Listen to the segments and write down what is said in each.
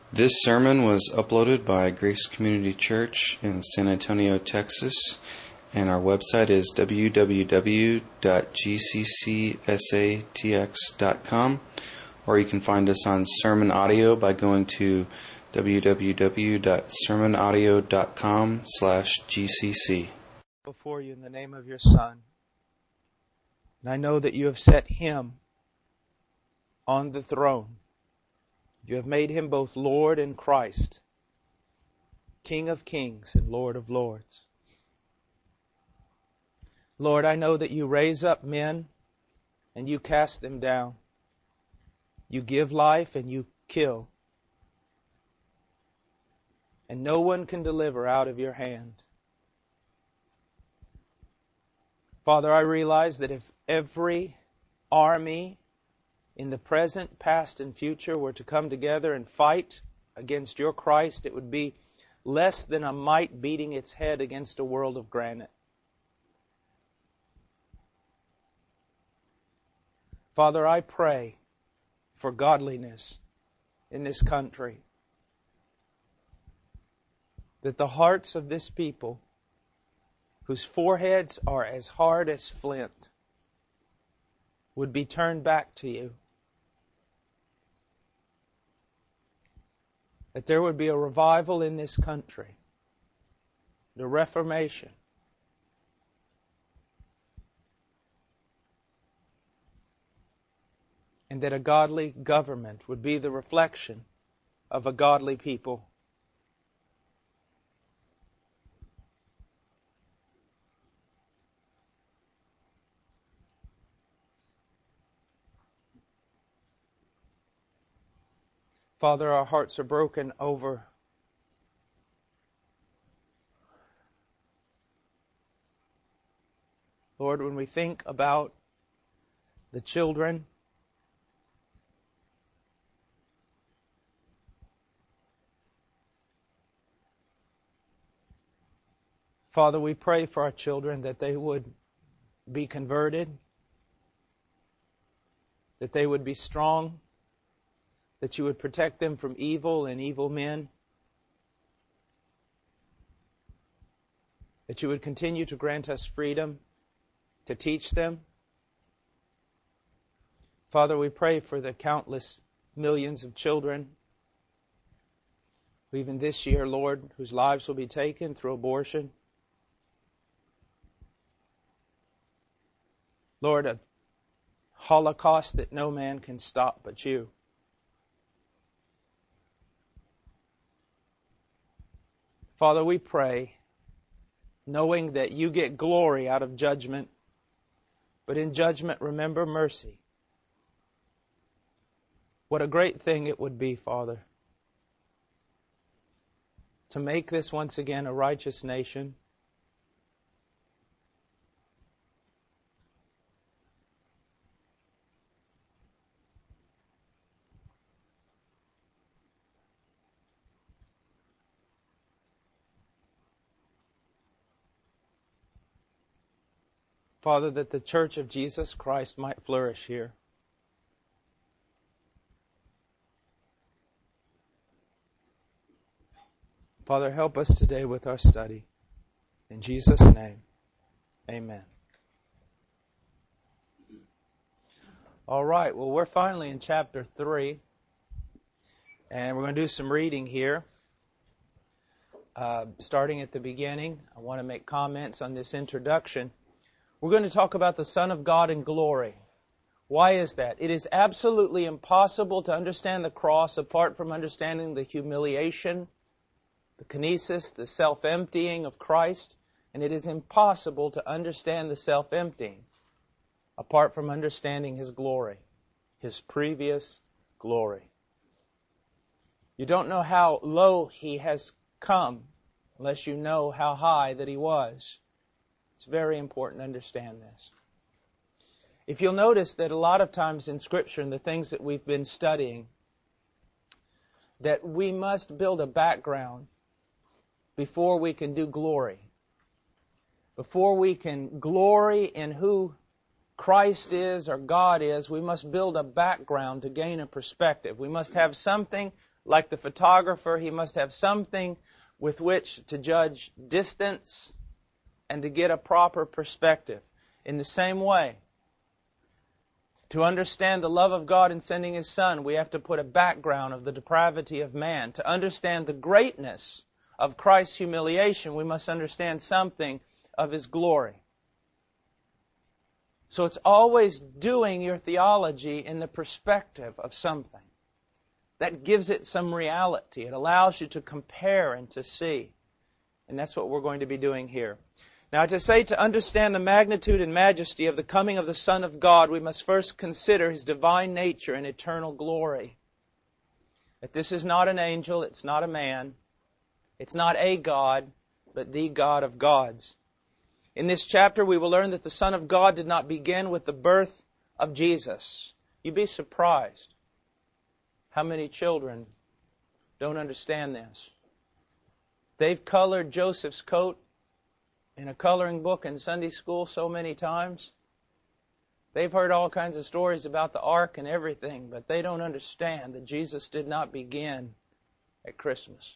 This sermon was uploaded by Grace Community Church in San Antonio, Texas, and our website is www.gccsatx.com, or you can find us on Sermon Audio by going to www.sermonaudio.com/GCC. Before you in the name of your Son. And I know that you have set Him on the throne. You have made Him both Lord and Christ, King of kings and Lord of lords. Lord, I know that you raise up men and you cast them down. You give life and you kill. And no one can deliver out of your hand. Father, I realize that if every army in the present, past, and future were to come together and fight against your Christ, it would be less than a mite beating its head against a world of granite. Father, I pray for godliness in this country, that the hearts of this people, whose foreheads are as hard as flint, would be turned back to you. That there would be a revival in this country, the Reformation. And that a godly government would be the reflection of a godly people. Father, our hearts are broken over Lord, when we think about the children, Father, we pray for our children that they would be converted, that they would be strong, that you would protect them from evil and evil men, that you would continue to grant us freedom to teach them. Father, we pray for the countless millions of children, even this year, Lord, whose lives will be taken through abortion. Lord, a holocaust that no man can stop but you. Father, we pray, knowing that you get glory out of judgment, but in judgment remember mercy. What a great thing it would be, Father, to make this once again a righteous nation. Father, that the Church of Jesus Christ might flourish here. Father, help us today with our study. In Jesus' name, amen. All right, well, we're finally in chapter 3, and we're going to do some reading here. Starting at the beginning, I want to make comments on this introduction. We're going to talk about the Son of God in glory. Why is that? It is absolutely impossible to understand the cross apart from understanding the humiliation, the kinesis, the self-emptying of Christ. And it is impossible to understand the self-emptying apart from understanding His glory, His previous glory. You don't know how low He has come unless you know how high that He was. It's very important to understand this. If you'll notice that a lot of times in Scripture and the things that we've been studying, that we must build a background before we can do glory. Before we can glory in who Christ is or God is, we must build a background to gain a perspective. We must have something Like the photographer, he must have something with which to judge distance and to get a proper perspective. In the same way, to understand the love of God in sending His Son, we have to put a background of the depravity of man. To understand the greatness of Christ's humiliation, we must understand something of His glory. So it's always doing your theology in the perspective of something. That gives it some reality. It allows you to compare and to see. And that's what we're going to be doing here. Now, to understand the magnitude and majesty of the coming of the Son of God, we must first consider His divine nature and eternal glory. That this is not an angel, it's not a man, it's not a God, but the God of gods. In this chapter, we will learn that the Son of God did not begin with the birth of Jesus. You'd be surprised how many children don't understand this. They've colored Joseph's coat in a coloring book in Sunday school so many times. They've heard all kinds of stories about the ark and everything, but they don't understand that Jesus did not begin at Christmas,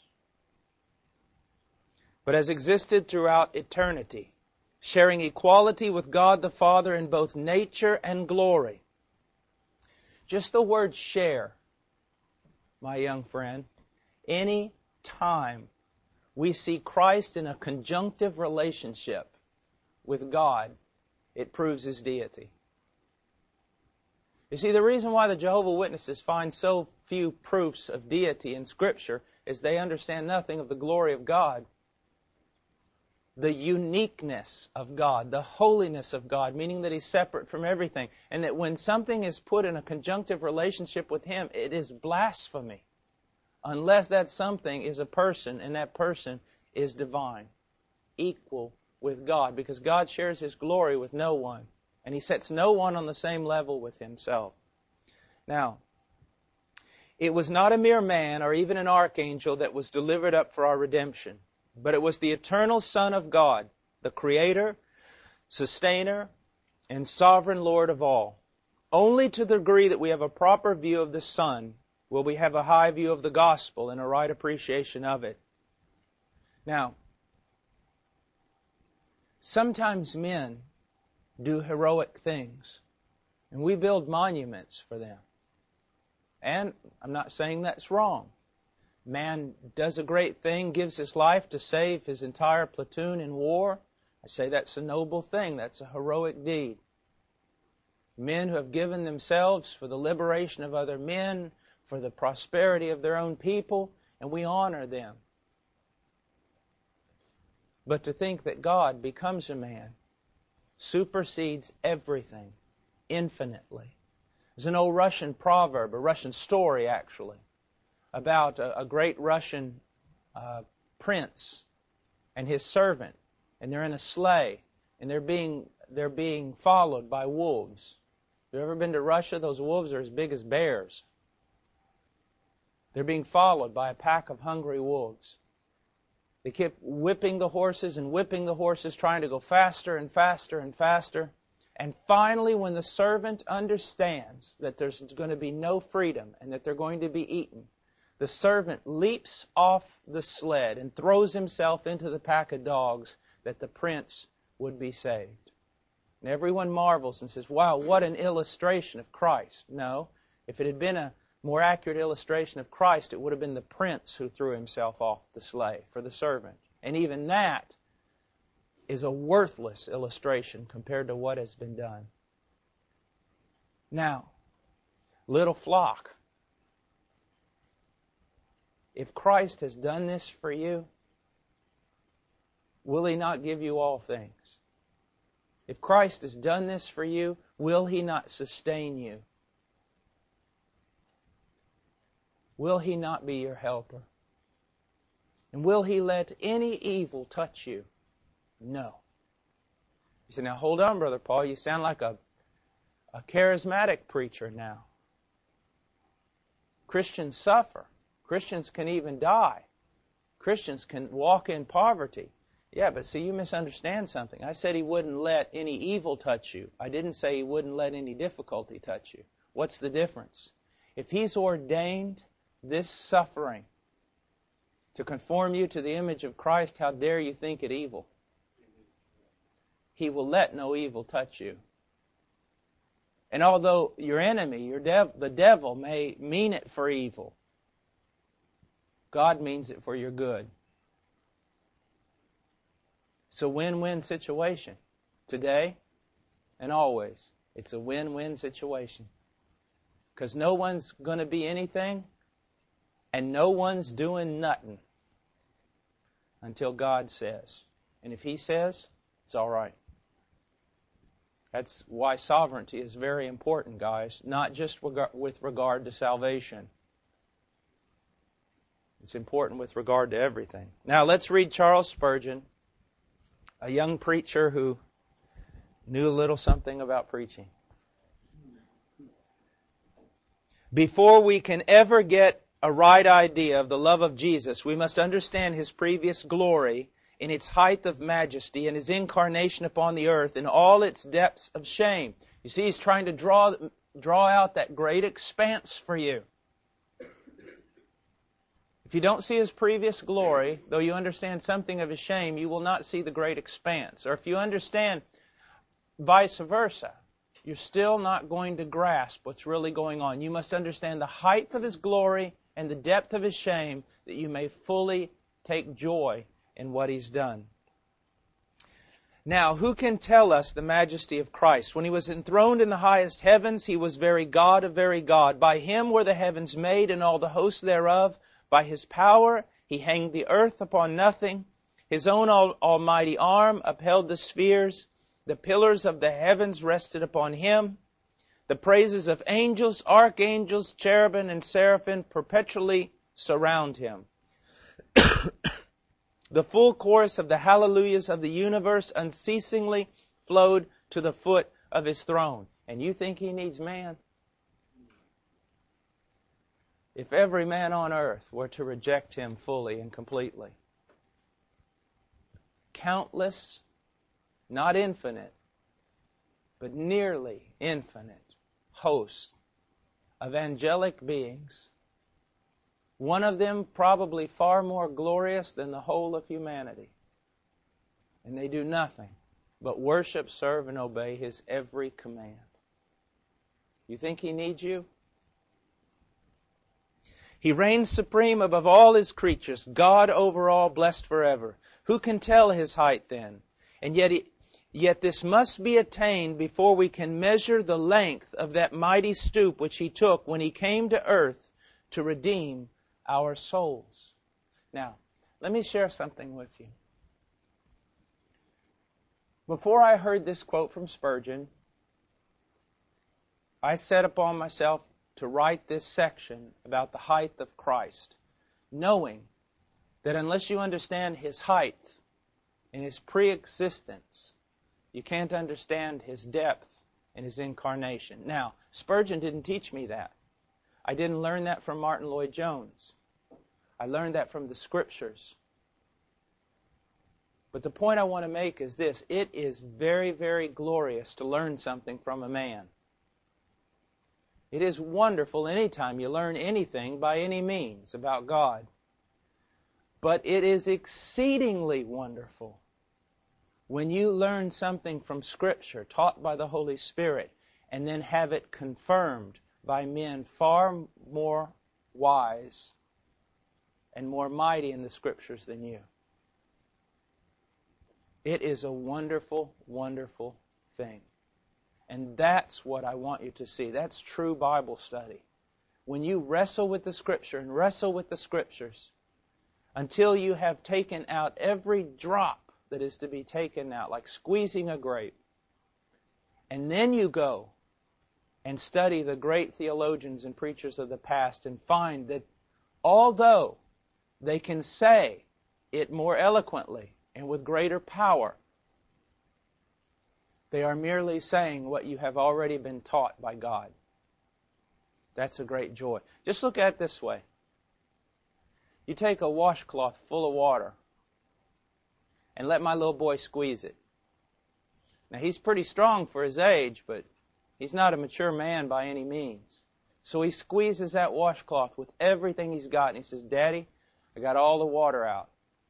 but has existed throughout eternity, sharing equality with God the Father in both nature and glory. Just the word share, my young friend, any time we see Christ in a conjunctive relationship with God, it proves His deity. You see, the reason why the Jehovah's Witnesses find so few proofs of deity in Scripture is they understand nothing of the glory of God, the uniqueness of God, the holiness of God, meaning that He's separate from everything, and that when something is put in a conjunctive relationship with Him, it is blasphemy. Unless that something is a person, and that person is divine, equal with God, because God shares His glory with no one, and He sets no one on the same level with Himself. Now, it was not a mere man or even an archangel that was delivered up for our redemption, but it was the eternal Son of God, the Creator, Sustainer, and Sovereign Lord of all. Only to the degree that we have a proper view of the Son will we have a high view of the gospel and a right appreciation of it. Now, sometimes men do heroic things, and we build monuments for them. And I'm not saying that's wrong. Man does a great thing, gives his life to save his entire platoon in war. I say that's a noble thing. That's a heroic deed. Men who have given themselves for the liberation of other men, for the prosperity of their own people, and we honor them. But to think that God becomes a man supersedes everything infinitely. There's an old Russian proverb, a Russian story actually, about a great Russian prince and his servant, and they're in a sleigh, and they're being followed by wolves. Have you ever been to Russia? Those wolves are as big as bears. They're being followed by a pack of hungry wolves. They keep whipping the horses, trying to go faster and faster and faster. And finally, when the servant understands that there's going to be no freedom and that they're going to be eaten, the servant leaps off the sled and throws himself into the pack of dogs that the prince would be saved. And everyone marvels and says, wow, what an illustration of Christ. No, if it had been a more accurate illustration of Christ, it would have been the prince who threw himself off the sleigh for the servant. And even that is a worthless illustration compared to what has been done. Now, little flock, if Christ has done this for you, will He not give you all things? If Christ has done this for you, will He not sustain you? Will He not be your helper? And will He let any evil touch you? No. You say, now hold on, Brother Paul, you sound like a charismatic preacher now. Christians suffer. Christians can even die. Christians can walk in poverty. Yeah, but see, you misunderstand something. I said He wouldn't let any evil touch you. I didn't say He wouldn't let any difficulty touch you. What's the difference? If He's ordained this suffering to conform you to the image of Christ, how dare you think it evil? He will let no evil touch you. And although your enemy, the devil, may mean it for evil, God means it for your good. It's a win-win situation. Today and always. It's a win-win situation. Because no one's going to be anything and no one's doing nothing until God says. And if He says, it's all right. That's why sovereignty is very important, guys. Not just with regard to salvation. It's important with regard to everything. Now let's read Charles Spurgeon, a young preacher who knew a little something about preaching. Before we can ever get a right idea of the love of Jesus, we must understand His previous glory in its height of majesty and His incarnation upon the earth in all its depths of shame. You see, He's trying to draw out that great expanse for you. If you don't see His previous glory, though you understand something of His shame, you will not see the great expanse. Or if you understand vice versa, you're still not going to grasp what's really going on. You must understand the height of His glory and the depth of His shame that you may fully take joy in what He's done. Now, who can tell us the majesty of Christ? When He was enthroned in the highest heavens, He was very God of very God. By Him were the heavens made and all the hosts thereof. By His power He hanged the earth upon nothing. His own almighty arm upheld the spheres. The pillars of the heavens rested upon Him. The praises of angels, archangels, cherubim, and seraphim perpetually surround Him. The full chorus of the hallelujahs of the universe unceasingly flowed to the foot of His throne. And you think He needs man? If every man on earth were to reject Him fully and completely, countless, not infinite, but nearly infinite hosts of angelic beings, one of them probably far more glorious than the whole of humanity, and they do nothing but worship, serve, and obey His every command. You think He needs you? He reigns supreme above all His creatures, God over all, blessed forever. Who can tell His height then? And yet this must be attained before we can measure the length of that mighty stoop which He took when He came to earth to redeem our souls. Now, let me share something with you. Before I heard this quote from Spurgeon, I set upon myself to write this section about the height of Christ, knowing that unless you understand His height and His pre-existence, you can't understand His depth and His incarnation. Now, Spurgeon didn't teach me that. I didn't learn that from Martin Lloyd-Jones. I learned that from the Scriptures. But the point I want to make is this. It is very, very glorious to learn something from a man. It is wonderful anytime you learn anything by any means about God. But it is exceedingly wonderful when you learn something from Scripture taught by the Holy Spirit and then have it confirmed by men far more wise and more mighty in the Scriptures than you. It is a wonderful, wonderful thing. And that's what I want you to see. That's true Bible study. When you wrestle with the Scripture and wrestle with the Scriptures until you have taken out every drop that is to be taken out, like squeezing a grape. And then you go and study the great theologians and preachers of the past and find that although they can say it more eloquently and with greater power, they are merely saying what you have already been taught by God. That's a great joy. Just look at it this way. You take a washcloth full of water and let my little boy squeeze it. Now, he's pretty strong for his age, but he's not a mature man by any means. So he squeezes that washcloth with everything he's got, and he says, Daddy, I got all the water out.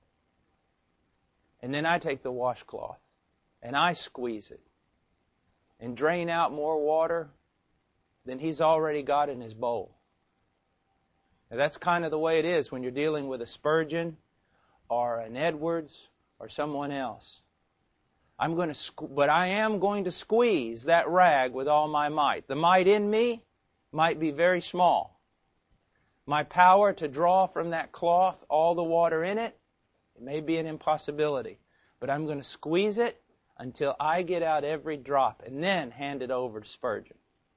And then I take the washcloth, and I squeeze it, and drain out more water than he's already got in his bowl. Now, that's kind of the way it is when you're dealing with a Spurgeon or an Edwards or someone else. But I am going to squeeze that rag with all my might. The might in me might be very small. My power to draw from that cloth all the water in it, it may be an impossibility. But I'm going to squeeze it until I get out every drop and then hand it over to Spurgeon.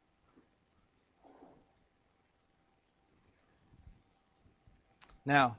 Now,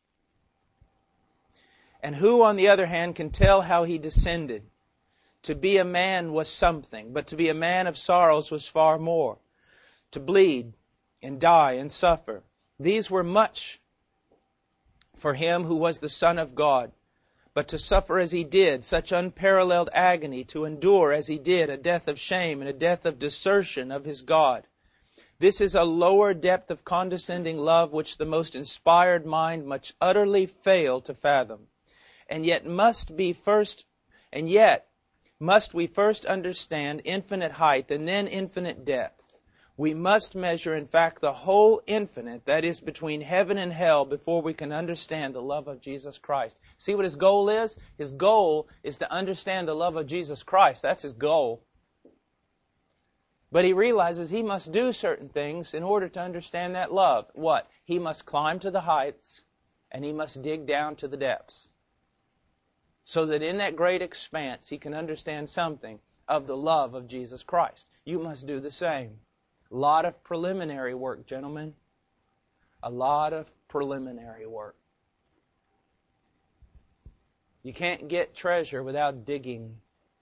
and who, on the other hand, can tell how he descended? To be a man was something, but to be a man of sorrows was far more. To bleed and die and suffer, these were much for him who was the Son of God. But to suffer as he did, such unparalleled agony, to endure as he did, a death of shame and a death of desertion of his God. This is a lower depth of condescending love which the most inspired mind must utterly fail to fathom. And yet must we first understand infinite height and then infinite depth. We must measure, in fact, the whole infinite, that is, between heaven and hell, before we can understand the love of Jesus Christ. See what his goal is? His goal is to understand the love of Jesus Christ. That's his goal. But he realizes he must do certain things in order to understand that love. What? He must climb to the heights, and he must dig down to the depths. So that in that great expanse, he can understand something of the love of Jesus Christ. You must do the same. A lot of preliminary work, gentlemen. A lot of preliminary work. You can't get treasure without digging.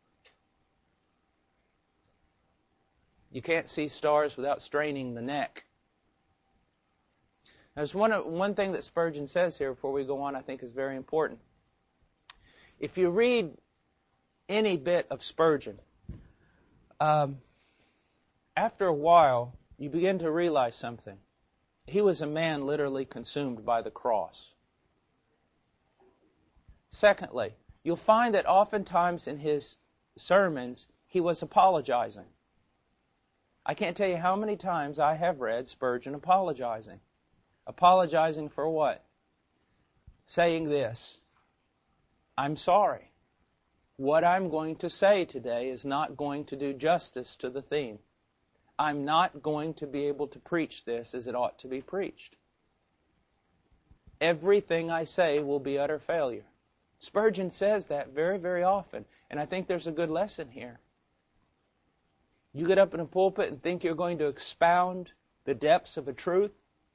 You can't see stars without straining the neck. There's one thing that Spurgeon says here before we go on I think is very important. If you read any bit of Spurgeon, after a while, you begin to realize something. He was a man literally consumed by the cross. Secondly, you'll find that oftentimes in his sermons, he was apologizing. I can't tell you how many times I have read Spurgeon apologizing. Apologizing for what? Saying this, I'm sorry. What I'm going to say today is not going to do justice to the theme. I'm not going to be able to preach this as it ought to be preached. Everything I say will be utter failure. Spurgeon says that very, very often, and I think there's a good lesson here. You get up in a pulpit and think you're going to expound the depths of a truth.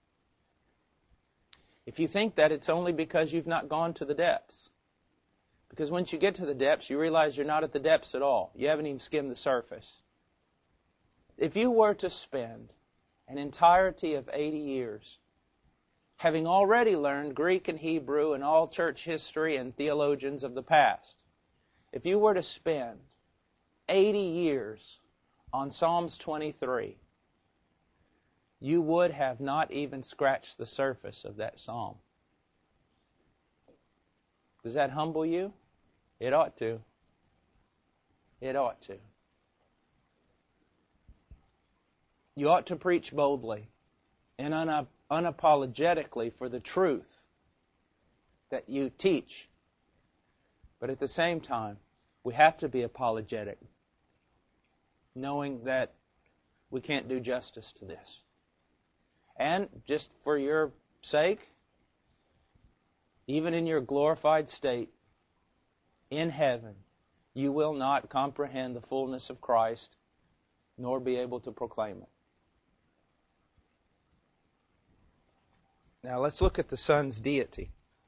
If you think that, it's only because you've not gone to the depths. Because once you get to the depths, you realize you're not at the depths at all. You haven't even skimmed the surface. If you were to spend an entirety of 80 years, having already learned Greek and Hebrew and all church history and theologians of the past, if you were to spend 80 years on Psalms 23, you would have not even scratched the surface of that psalm. Does that humble you? It ought to. It ought to. You ought to preach boldly and unapologetically for the truth that you teach. But at the same time, we have to be apologetic, knowing that we can't do justice to this. And just for your sake, even in your glorified state, in heaven, you will not comprehend the fullness of Christ, nor be able to proclaim it. Now let's look at the Son's deity.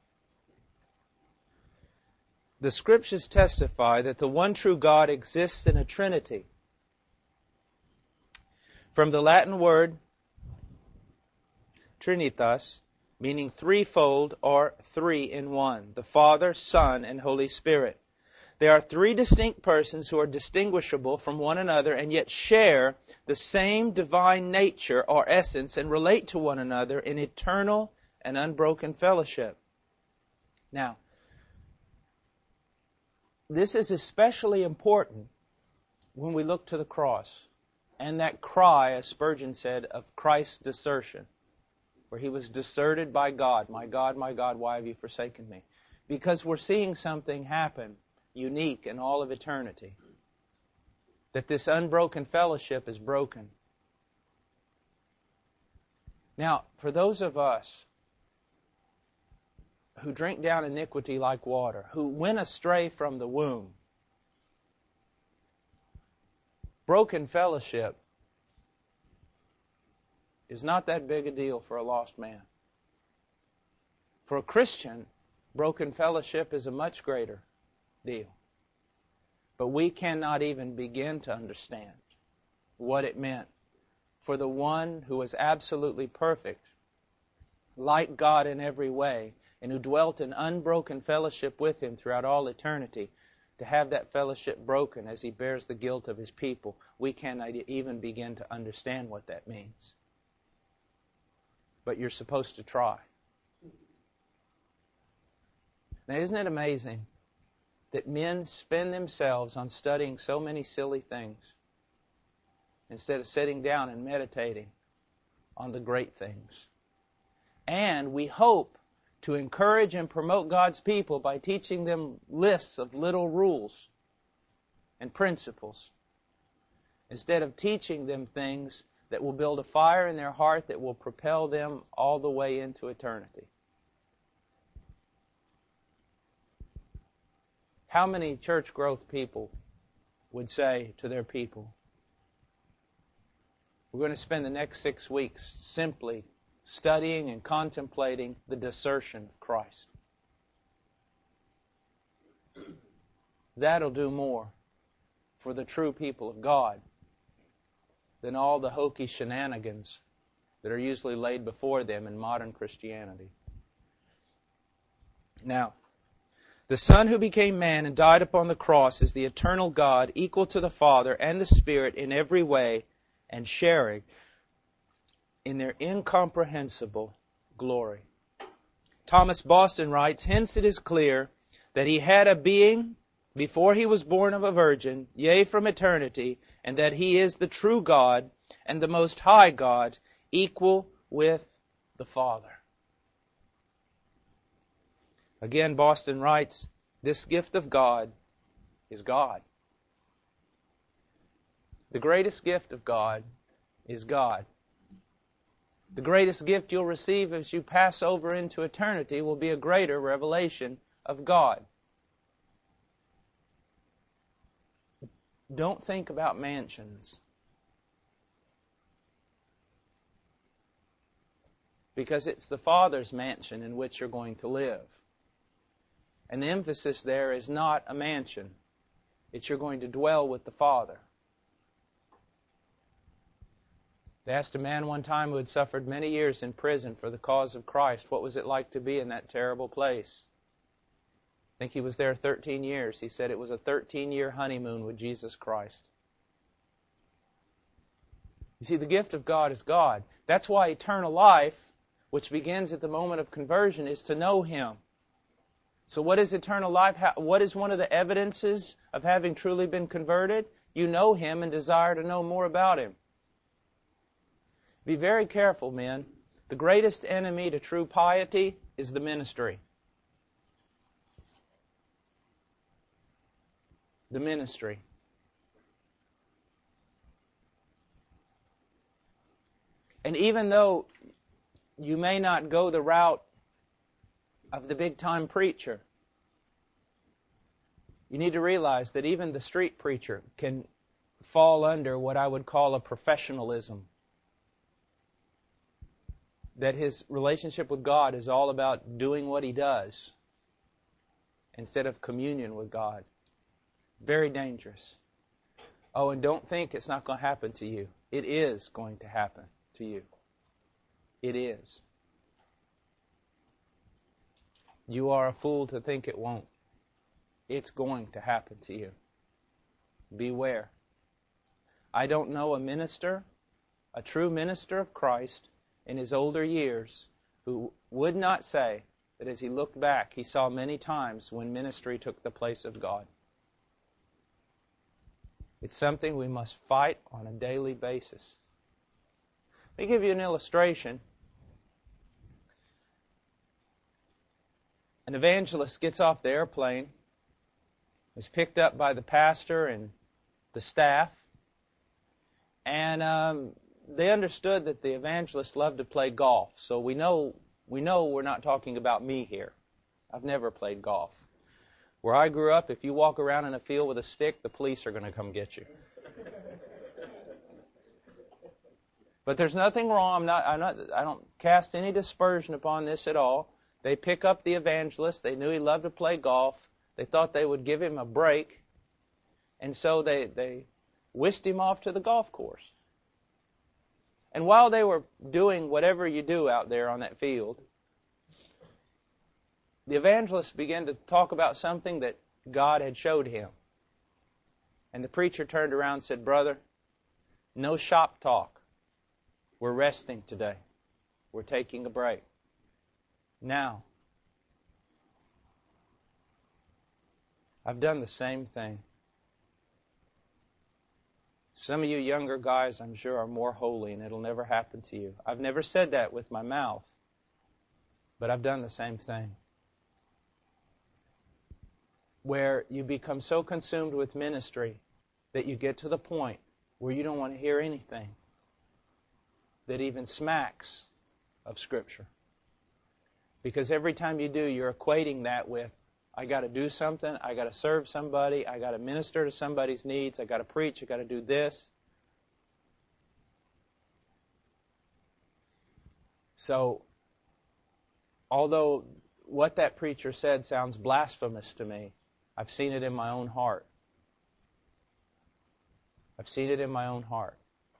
The Scriptures testify that the one true God exists in a Trinity. From the Latin word Trinitas, meaning threefold or three in one, the Father, Son, and Holy Spirit. They are three distinct persons who are distinguishable from one another and yet share the same divine nature or essence and relate to one another in eternal and unbroken fellowship. Now, this is especially important when we look to the cross and that cry, as Spurgeon said, of Christ's desertion, where he was deserted by God, my God, why have you forsaken me? Because we're seeing something happen unique in all of eternity, that this unbroken fellowship is broken. Now, for those of us who drink down iniquity like water, who went astray from the womb, broken fellowship is not that big a deal for a lost man. For a Christian, broken fellowship is a much greater deal. But we cannot even begin to understand what it meant for the one who was absolutely perfect, like God in every way, and who dwelt in unbroken fellowship with Him throughout all eternity, to have that fellowship broken as He bears the guilt of His people. We cannot even begin to understand what that means. But you're supposed to try. Now, isn't it amazing that men spend themselves on studying so many silly things instead of sitting down and meditating on the great things? And we hope to encourage and promote God's people by teaching them lists of little rules and principles, instead of teaching them things that will build a fire in their heart that will propel them all the way into eternity. How many church growth people would say to their people, we're going to spend the next 6 weeks simply studying and contemplating the desertion of Christ? That'll do more for the true people of God than all the hokey shenanigans that are usually laid before them in modern Christianity. Now, the Son who became man and died upon the cross is the eternal God, equal to the Father and the Spirit in every way, and sharing in their incomprehensible glory. Thomas Boston writes, hence it is clear that He had a being before He was born of a virgin, yea, from eternity, and that He is the true God and the Most High God, equal with the Father. Again, Boston writes, this gift of God is God. The greatest gift of God is God. The greatest gift you'll receive as you pass over into eternity will be a greater revelation of God. Don't think about mansions, because it's the Father's mansion in which you're going to live. And the emphasis there is not a mansion. It's you're going to dwell with the Father. They asked a man one time who had suffered many years in prison for the cause of Christ, what was it like to be in that terrible place? I think he was there 13 years. He said it was a 13-year honeymoon with Jesus Christ. You see, the gift of God is God. That's why eternal life, which begins at the moment of conversion, is to know Him. So what is eternal life? What is one of the evidences of having truly been converted? You know Him and desire to know more about Him. Be very careful, men. The greatest enemy to true piety is the ministry. The ministry. And even though you may not go the route of the big-time preacher, you need to realize that even the street preacher can fall under what I would call a professionalism. That his relationship with God is all about doing what he does instead of communion with God. Very dangerous. Oh, and don't think it's not going to happen to you. It is going to happen to you. It is. You are a fool to think it won't. It's going to happen to you. Beware. I don't know a minister, a true minister of Christ in his older years, who would not say that as he looked back, he saw many times when ministry took the place of God. It's something we must fight on a daily basis. Let me give you an illustration. An evangelist gets off the airplane, is picked up by the pastor and the staff, and they understood that the evangelist loved to play golf. So we know we're not talking about me here. I've never played golf. Where I grew up, if you walk around in a field with a stick, the police are going to come get you. But there's nothing wrong. I don't cast any dispersion upon this at all. They pick up the evangelist. They knew he loved to play golf. They thought they would give him a break. And so they whisked him off to the golf course. And while they were doing whatever you do out there on that field, the evangelist began to talk about something that God had showed him. And the preacher turned around and said, "Brother, no shop talk. We're resting today. We're taking a break." Now, I've done the same thing. Some of you younger guys, I'm sure, are more holy, and it'll never happen to you. I've never said that with my mouth, but I've done the same thing. Where you become so consumed with ministry that you get to the point where you don't want to hear anything that even smacks of Scripture. Because every time you do, you're equating that with, I got to do something, I got to serve somebody, I got to minister to somebody's needs, I got to preach, I got to do this. So, although what that preacher said sounds blasphemous to me, I've seen it in my own heart. I've seen it in my own heart.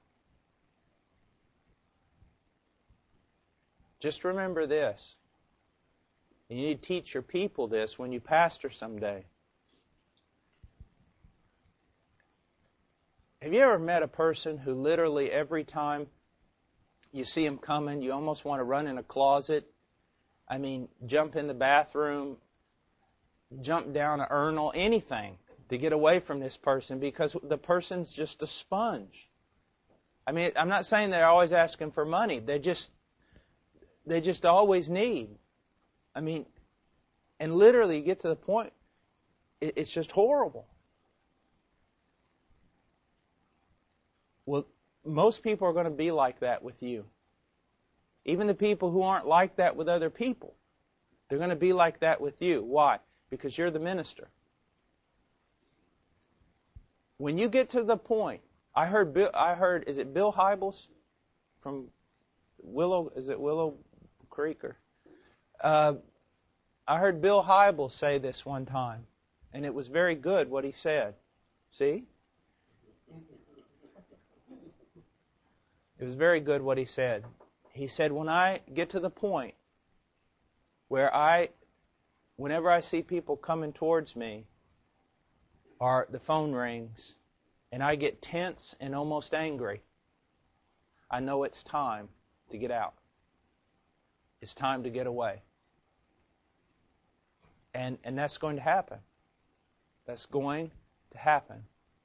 Just remember this. And you need to teach your people this when you pastor someday. Have you ever met a person who literally every time you see him coming, you almost want to run in a closet? I mean, jump in the bathroom, jump down an urinal, anything to get away from this person because the person's just a sponge. I mean, I'm not saying they're always asking for money. They just always need. I mean, and literally you get to the point, it's just horrible. Well, most people are going to be like that with you. Even the people who aren't like that with other people, they're going to be like that with you. Why? Because you're the minister. When you get to the point, I heard, is it Bill Hybels from Willow Creek or? I heard Bill Hybels say this one time, and it was very good what he said. See? It was very good what he said. He said, when I get to the point where whenever I see people coming towards me, or the phone rings, and I get tense and almost angry, I know it's time to get out. It's time to get away. And that's going to happen. That's going to happen.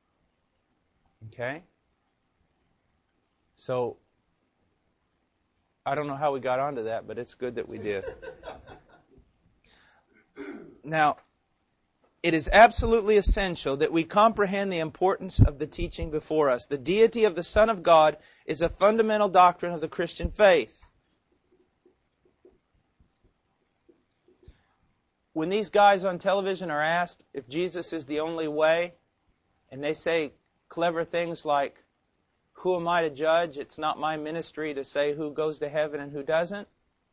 Okay? So, I don't know how we got onto that, but it's good that we did. Now, it is absolutely essential that we comprehend the importance of the teaching before us. The deity of the Son of God is a fundamental doctrine of the Christian faith. When these guys on television are asked if Jesus is the only way, and they say clever things like, who am I to judge? It's not my ministry to say who goes to heaven and who doesn't.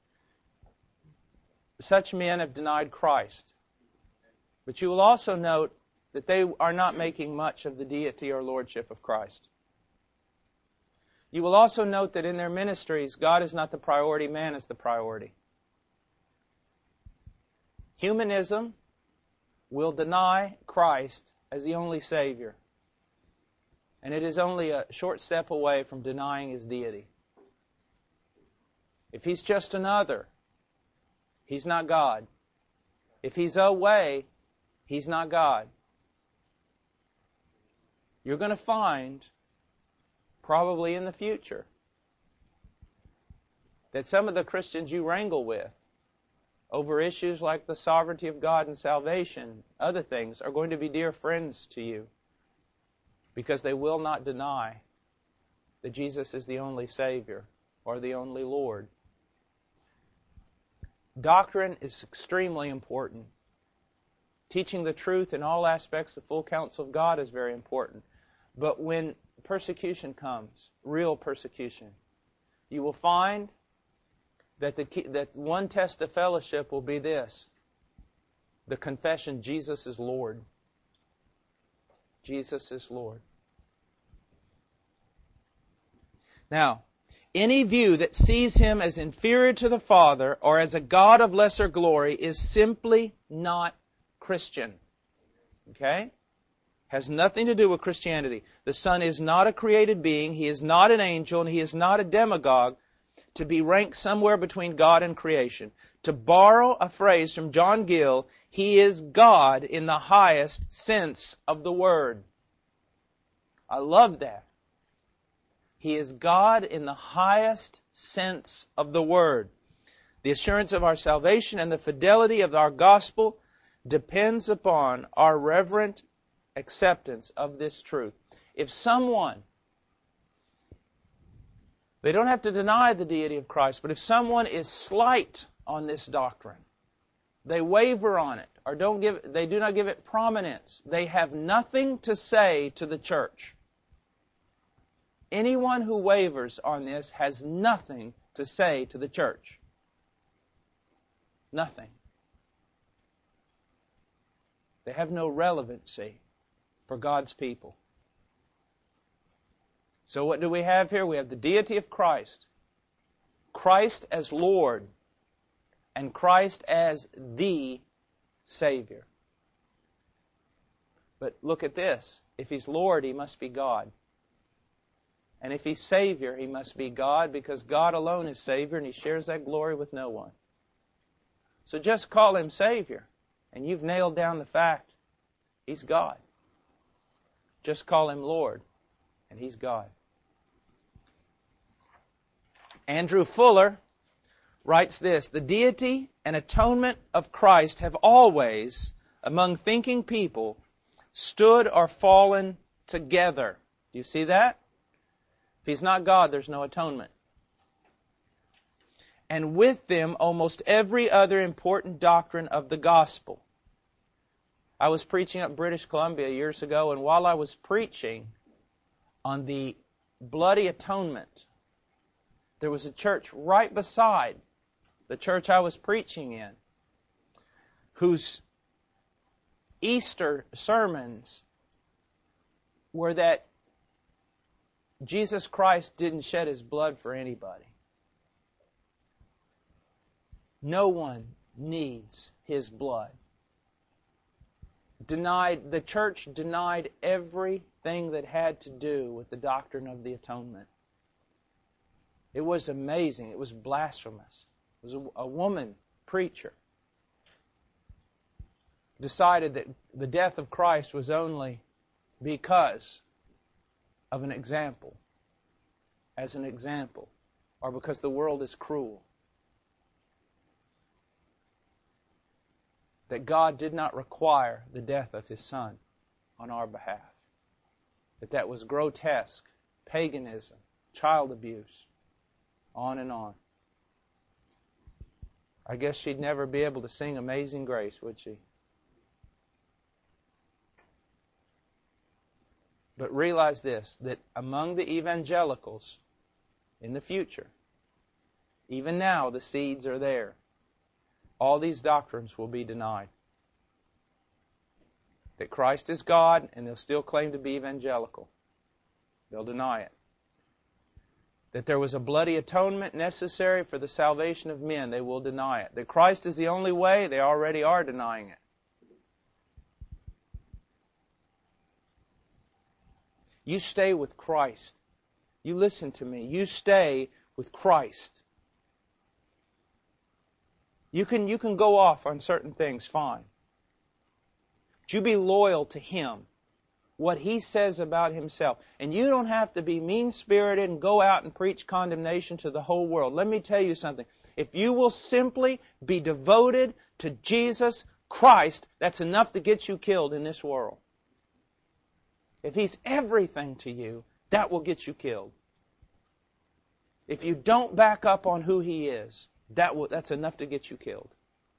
Such men have denied Christ. But you will also note that they are not making much of the deity or lordship of Christ. You will also note that in their ministries, God is not the priority, man is the priority. Humanism will deny Christ as the only Savior. And it is only a short step away from denying His deity. If He's just another, He's not God. If He's a way, He's not God. You're going to find, probably in the future, that some of the Christians you wrangle with over issues like the sovereignty of God and salvation, other things, are going to be dear friends to you because they will not deny that Jesus is the only Savior or the only Lord. Doctrine is extremely important. Teaching the truth in all aspects of the full counsel of God is very important. But when persecution comes, real persecution, you will find that one test of fellowship will be this: the confession, Jesus is Lord. Jesus is Lord. Now, any view that sees Him as inferior to the Father or as a God of lesser glory is simply not Christian. Okay? Has nothing to do with Christianity. The Son is not a created being. He is not an angel, and He is not a demagogue to be ranked somewhere between God and creation. To borrow a phrase from John Gill, He is God in the highest sense of the word. I love that. He is God in the highest sense of the word. The assurance of our salvation and the fidelity of our gospel depends upon our reverent acceptance of this truth. If someone, they don't have to deny the deity of Christ, but if someone is slight on this doctrine, they waver on it, or they do not give it prominence, they have nothing to say to the church. Anyone who wavers on this has nothing to say to the church. Nothing. They have no relevancy for God's people. So what do we have here? We have the deity of Christ. Christ as Lord. And Christ as the Savior. But look at this. If He's Lord, He must be God. And if He's Savior, He must be God, because God alone is Savior, and He shares that glory with no one. So just call Him Savior, and you've nailed down the fact He's God. Just call Him Lord, and He's God. Andrew Fuller writes this: the deity and atonement of Christ have always, among thinking people, stood or fallen together. Do you see that? If He's not God, there's no atonement. And with them, almost every other important doctrine of the gospel. I was preaching up in British Columbia years ago, and while I was preaching on the bloody atonement, there was a church right beside the church I was preaching in, whose Easter sermons were that Jesus Christ didn't shed His blood for anybody. No one needs His blood. The church denied everything that had to do with the doctrine of the atonement. It was amazing. It was blasphemous. It was a woman preacher decided that the death of Christ was only because of an example, as an example, or because the world is cruel. That God did not require the death of His Son on our behalf. That was grotesque, paganism, child abuse, on and on. I guess she'd never be able to sing Amazing Grace, would she? But realize this, that among the evangelicals in the future, even now the seeds are there. All these doctrines will be denied. That Christ is God, and they'll still claim to be evangelical. They'll deny it. That there was a bloody atonement necessary for the salvation of men, they will deny it. That Christ is the only way, they already are denying it. You stay with Christ. You listen to me. You stay with Christ. You can go off on certain things, fine. But you be loyal to Him, what He says about Himself. And you don't have to be mean-spirited and go out and preach condemnation to the whole world. Let me tell you something. If you will simply be devoted to Jesus Christ, that's enough to get you killed in this world. If He's everything to you, that will get you killed. If you don't back up on who He is, that's enough to get you killed.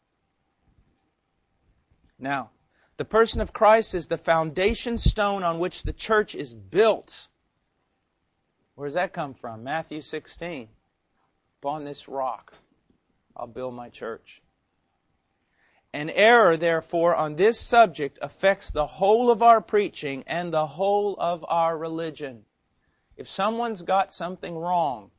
Now, the person of Christ is the foundation stone on which the church is built. Where does that come from? Matthew 16. Upon this rock, I'll build my church. An error, therefore, on this subject affects the whole of our preaching and the whole of our religion. If someone's got something wrong,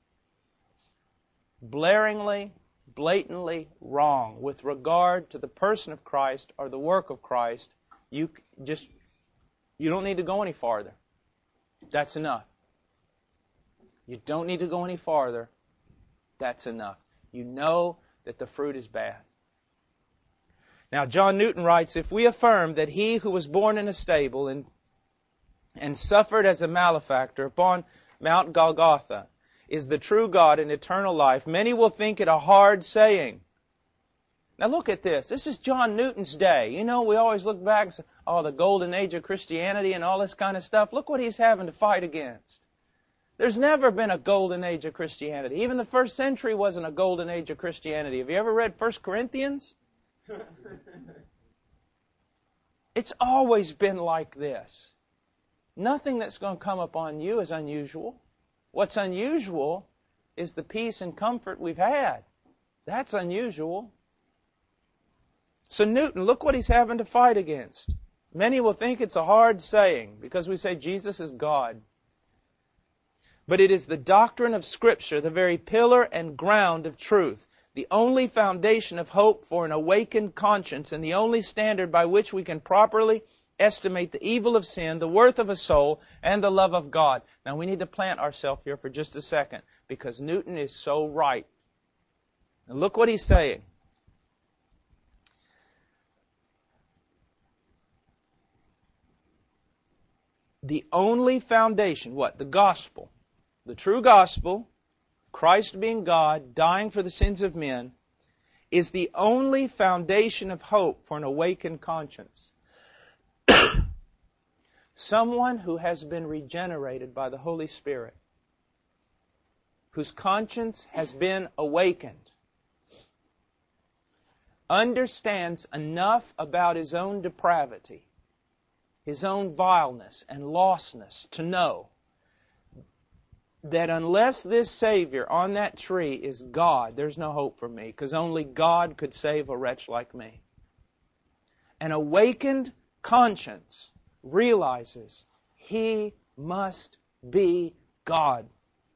blaringly, blatantly wrong with regard to the person of Christ or the work of Christ, you don't need to go any farther. That's enough. You don't need to go any farther. That's enough. You know that the fruit is bad. Now, John Newton writes, if we affirm that He who was born in a stable and suffered as a malefactor upon Mount Golgotha is the true God and eternal life, many will think it a hard saying. Now look at this. This is John Newton's day. You know, we always look back and say, oh, the golden age of Christianity and all this kind of stuff. Look what he's having to fight against. There's never been a golden age of Christianity. Even the first century wasn't a golden age of Christianity. Have you ever read 1 Corinthians? It's always been like this. Nothing that's going to come upon you is unusual. What's unusual is the peace and comfort we've had. That's unusual. So Newton, look what he's having to fight against. Many will think it's a hard saying because we say Jesus is God. But it is the doctrine of Scripture, the very pillar and ground of truth, the only foundation of hope for an awakened conscience, and the only standard by which we can properly estimate the evil of sin, the worth of a soul, and the love of God. Now we need to plant ourselves here for just a second, because Newton is so right. And look what he's saying. The only foundation, what? The gospel. The true gospel, Christ being God, dying for the sins of men, is the only foundation of hope for an awakened conscience. Someone who has been regenerated by the Holy Spirit, whose conscience has been awakened, understands enough about his own depravity, his own vileness and lostness to know that unless this Savior on that tree is God, there's no hope for me, because only God could save a wretch like me. An awakened conscience realizes He must be God.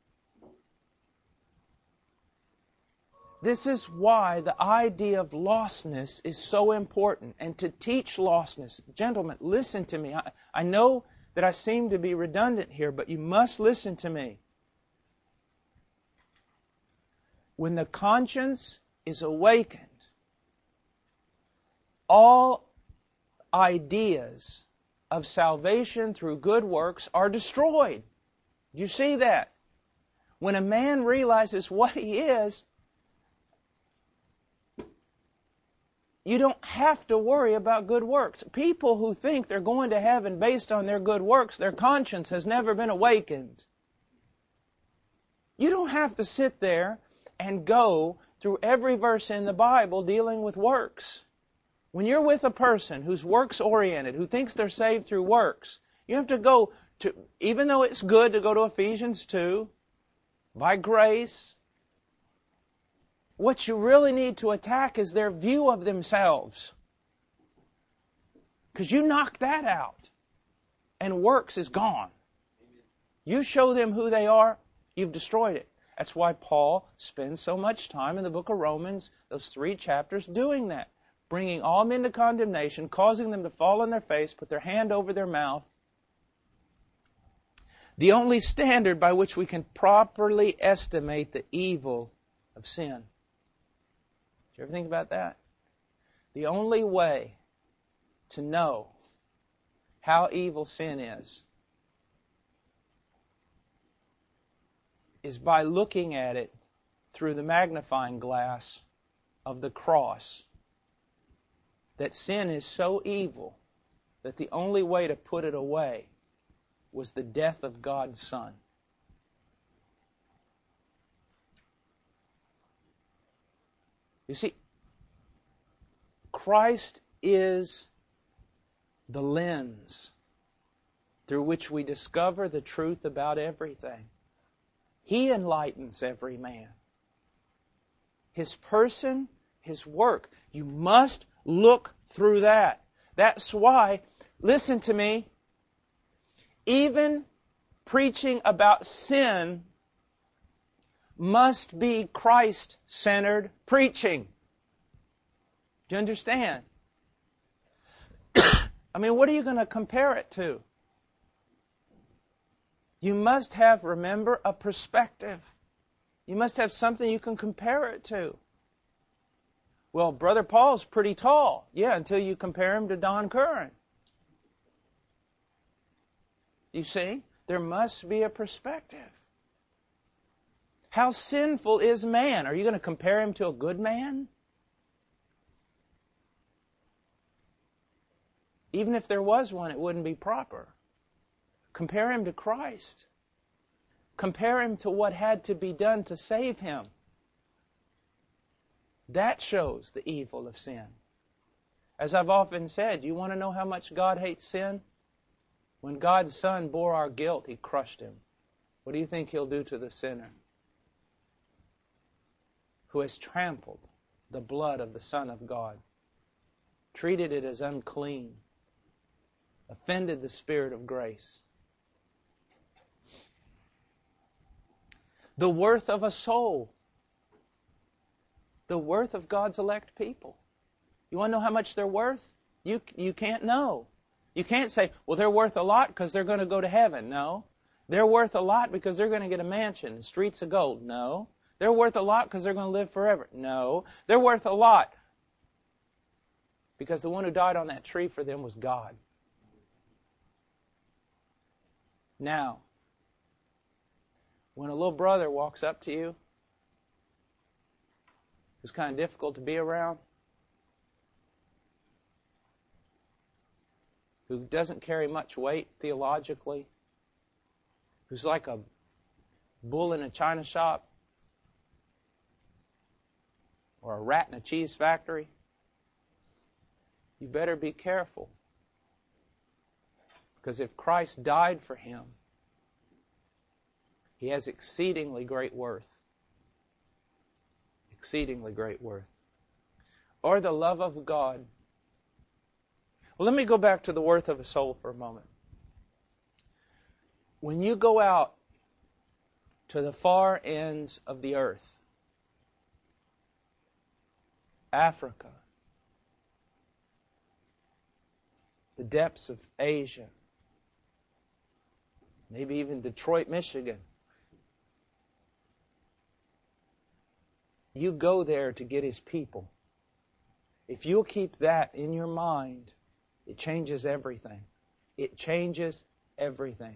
This is why the idea of lostness is so important, and to teach lostness. Gentlemen, listen to me. I know that I seem to be redundant here, but you must listen to me. When the conscience is awakened, all ideas of salvation through good works are destroyed. You see that? When a man realizes what he is, you don't have to worry about good works. People who think they're going to heaven based on their good works, their conscience has never been awakened. You don't have to sit there and go through every verse in the Bible dealing with works. When you're with a person who's works-oriented, who thinks they're saved through works, you have to go to, even though it's good to go to Ephesians 2, by grace, what you really need to attack is their view of themselves. Because you knock that out, and works is gone. You show them who they are, you've destroyed it. That's why Paul spends so much time in the book of Romans, those 3 chapters, doing that. Bringing all men to condemnation, causing them to fall on their face, put their hand over their mouth, The only standard by which we can properly estimate the evil of sin. Did you ever think about that? The only way to know how evil sin is by looking at it through the magnifying glass of the cross. That sin is so evil that the only way to put it away was the death of God's Son. You see, Christ is the lens through which we discover the truth about everything. He enlightens every man. His person, His work. You must look through that. That's why, listen to me, even preaching about sin must be Christ-centered preaching. Do you understand? I mean, what are you going to compare it to? You must have, remember, a perspective. You must have something you can compare it to. Well, Brother Paul's pretty tall. Yeah, until you compare him to Don Curran. You see, there must be a perspective. How sinful is man? Are you going to compare him to a good man? Even if there was one, it wouldn't be proper. Compare him to Christ. Compare him to what had to be done to save him. That shows the evil of sin. As I've often said, you want to know how much God hates sin? When God's Son bore our guilt, He crushed Him. What do you think He'll do to the sinner who has trampled the blood of the Son of God, treated it as unclean, offended the Spirit of grace? The worth of a soul. The worth of God's elect people. You want to know how much they're worth? You can't know. You can't say, well, they're worth a lot because they're going to go to heaven. No. They're worth a lot because they're going to get a mansion and streets of gold. No. They're worth a lot because they're going to live forever. No. They're worth a lot because the one who died on that tree for them was God. Now, when a little brother walks up to you, who's kind of difficult to be around, who doesn't carry much weight theologically, who's like a bull in a china shop or a rat in a cheese factory, you better be careful. Because if Christ died for him, He has exceedingly great worth. Exceedingly great worth. Or the love of God. Well, let me go back to the worth of a soul for a moment. When you go out to the far ends of the earth, Africa, the depths of Asia, maybe even Detroit, Michigan, you go there to get His people. If you'll keep that in your mind, it changes everything. It changes everything.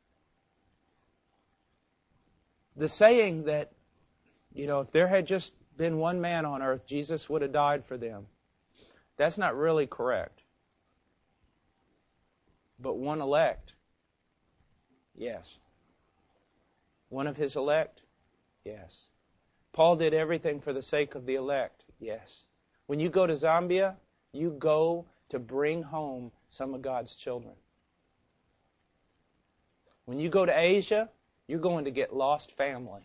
The saying that, if there had just been one man on earth, Jesus would have died for them, that's not really correct. But one elect, yes. One of His elect, yes. Paul did everything for the sake of the elect, yes. When you go to Zambia, you go to bring home some of God's children. When you go to Asia, you're going to get lost family.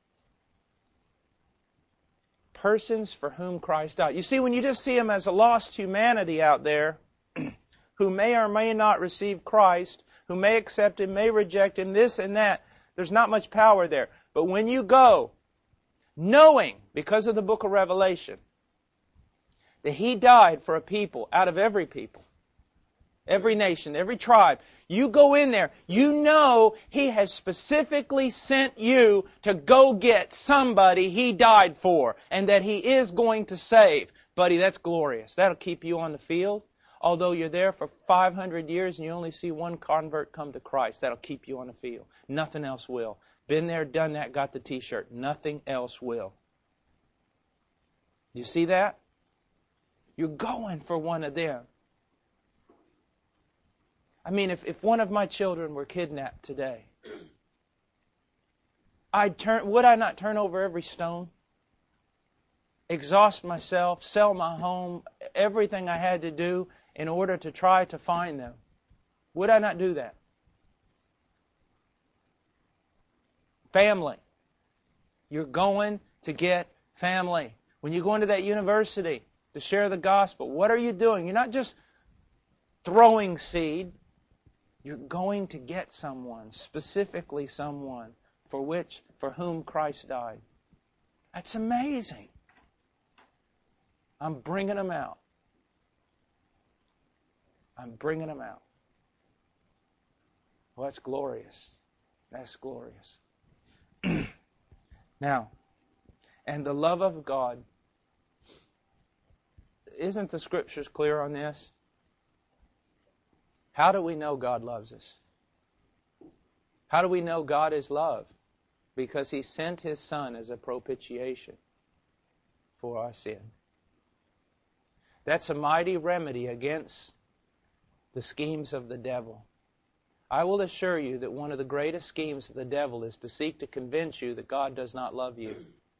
Persons for whom Christ died. You see, when you just see them as a lost humanity out there, who may or may not receive Christ, who may accept Him, may reject Him, this and that, there's not much power there. But when you go, knowing, because of the book of Revelation, that He died for a people out of every people, every nation, every tribe. You go in there, you know He has specifically sent you to go get somebody He died for and that He is going to save. Buddy, that's glorious. That'll keep you on the field. Although you're there for 500 years and you only see one convert come to Christ, that'll keep you on the field. Nothing else will. Been there, done that, got the t-shirt. Nothing else will. You see that? You're going for one of them. I mean, if one of my children were kidnapped today, would I not turn over every stone? Exhaust myself, sell my home, everything I had to do in order to try to find them. Would I not do that? Family. You're going to get family. When you go into that university to share the gospel, what are you doing? You're not just throwing seed. You're going to get someone, specifically someone for whom Christ died. That's amazing. I'm bringing them out. I'm bringing them out. Well, that's glorious. That's glorious. Now, and the love of God. Isn't the Scriptures clear on this? How do we know God loves us? How do we know God is love? Because He sent His Son as a propitiation for our sin. That's a mighty remedy against the schemes of the devil. I will assure you that one of the greatest schemes of the devil is to seek to convince you that God does not love you.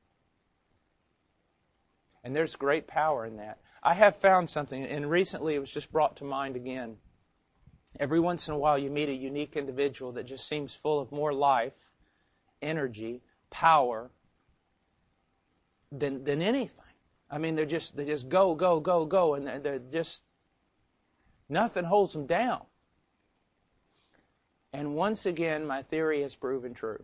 And there's great power in that. I have found something, and recently it was just brought to mind again. Every once in a while you meet a unique individual that just seems full of more life, energy, power than anything. I mean, they just go, and they're just, nothing holds them down. And once again, my theory has proven true.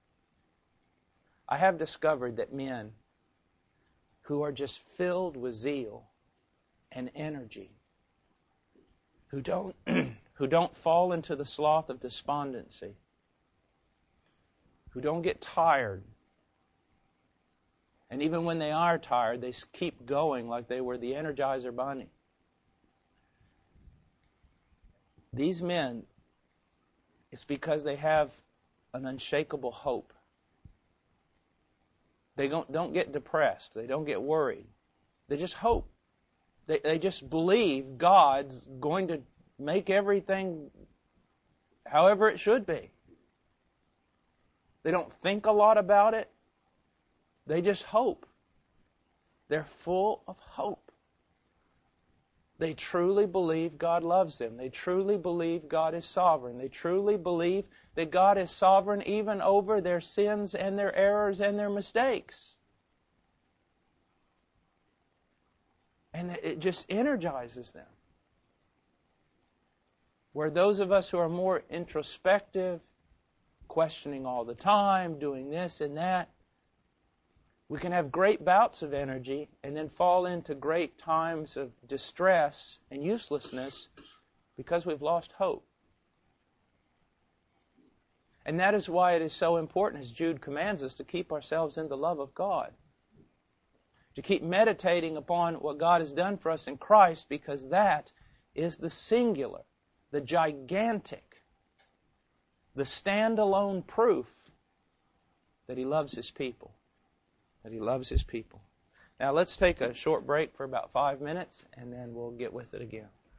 I have discovered that men who are just filled with zeal and energy, who don't fall into the sloth of despondency, who don't get tired, and even when they are tired, they keep going like they were the Energizer Bunny. These men, it's because they have an unshakable hope. They don't get depressed. They don't get worried. They just hope. They just believe God's going to make everything however it should be. They don't think a lot about it. They just hope. They're full of hope. They truly believe God loves them. They truly believe God is sovereign. They truly believe that God is sovereign even over their sins and their errors and their mistakes. And it just energizes them. Where those of us who are more introspective, questioning all the time, doing this and that, we can have great bouts of energy and then fall into great times of distress and uselessness because we've lost hope. And that is why it is so important, as Jude commands us, to keep ourselves in the love of God. To keep meditating upon what God has done for us in Christ, because that is the singular, the gigantic, the standalone proof that He loves His people. That He loves His people. Now let's take a short break for about 5 minutes, and then we'll get with it again.